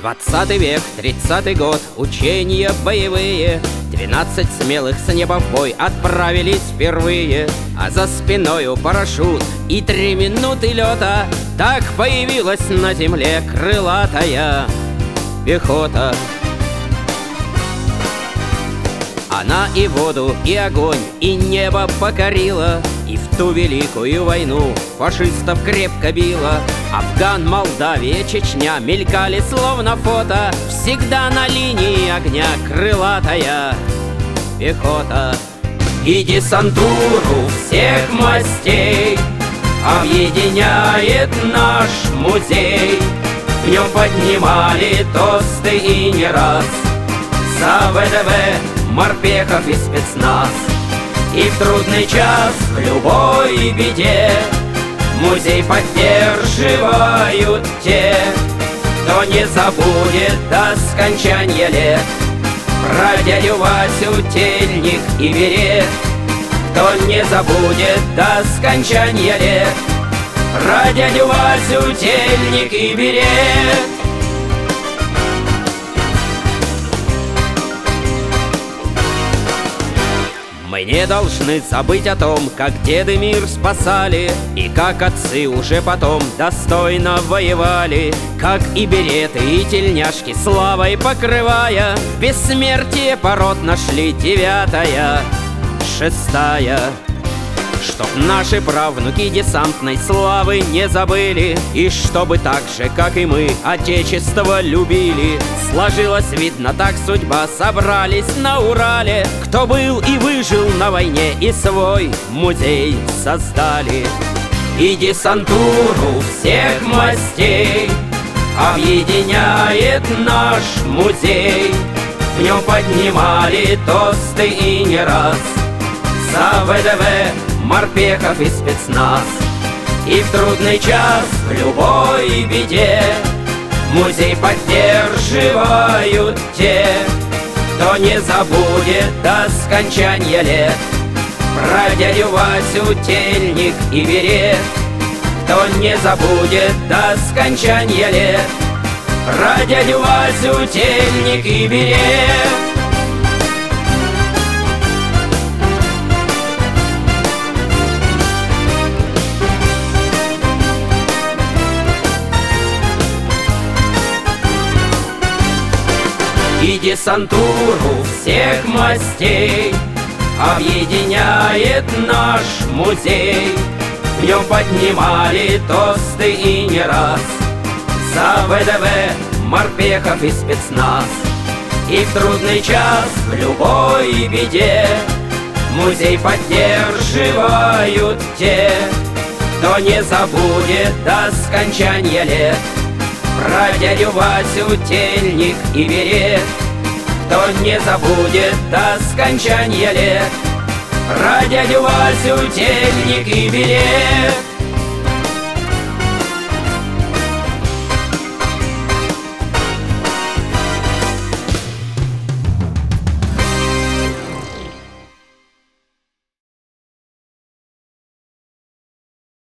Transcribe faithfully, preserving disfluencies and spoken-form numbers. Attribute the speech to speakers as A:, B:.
A: Двадцатый век, тридцатый год, учения боевые. Двенадцать смелых с неба в бой отправились впервые. А за спиною парашют и три минуты лета. Так появилась на земле крылатая пехота. Она и воду, и огонь, и небо покорила, и в ту великую войну фашистов крепко била. Афган, Молдавия, Чечня мелькали словно фото. Всегда на линии огня крылатая пехота. И десантуру всех мастей объединяет наш музей. В нем поднимали тосты и не раз за ВДВ, морпехов и спецназ. И в трудный час, в любой беде музей поддерживают те, кто не забудет до скончания лет про дядю Васю тельник и берет. Кто не забудет до скончания лет про дядю Васю тельник и берет. Мы не должны забыть о том, как деды мир спасали, и как отцы уже потом достойно воевали, как и береты, и тельняшки славой покрывая, бессмертие пород нашли девятая, шестая. Чтоб наши правнуки десантной славы не забыли, и чтобы так же, как и мы, отечество любили. Сложилась, видно, так судьба, собрались на Урале, кто был и выжил на войне, и свой музей создали. И десантуру всех мастей объединяет наш музей. В нем поднимали тосты и не раз за ВДВ, морпехов и спецназ. И в трудный час, в любой беде музей поддерживают те, кто не забудет до скончания лет про дядю Васю тельник и берет. Кто не забудет до скончания лет про дядю Васю тельник и берет. И десантуру всех мастей объединяет наш музей. В нем поднимали тосты и не раз за ВДВ, морпехов и спецназ. И в трудный час, в любой беде музей поддерживают те, кто не забудет до скончания лет про дядю Васю тельник и берет. Кто не забудет до скончания лет про дядю Васю тельник и берет.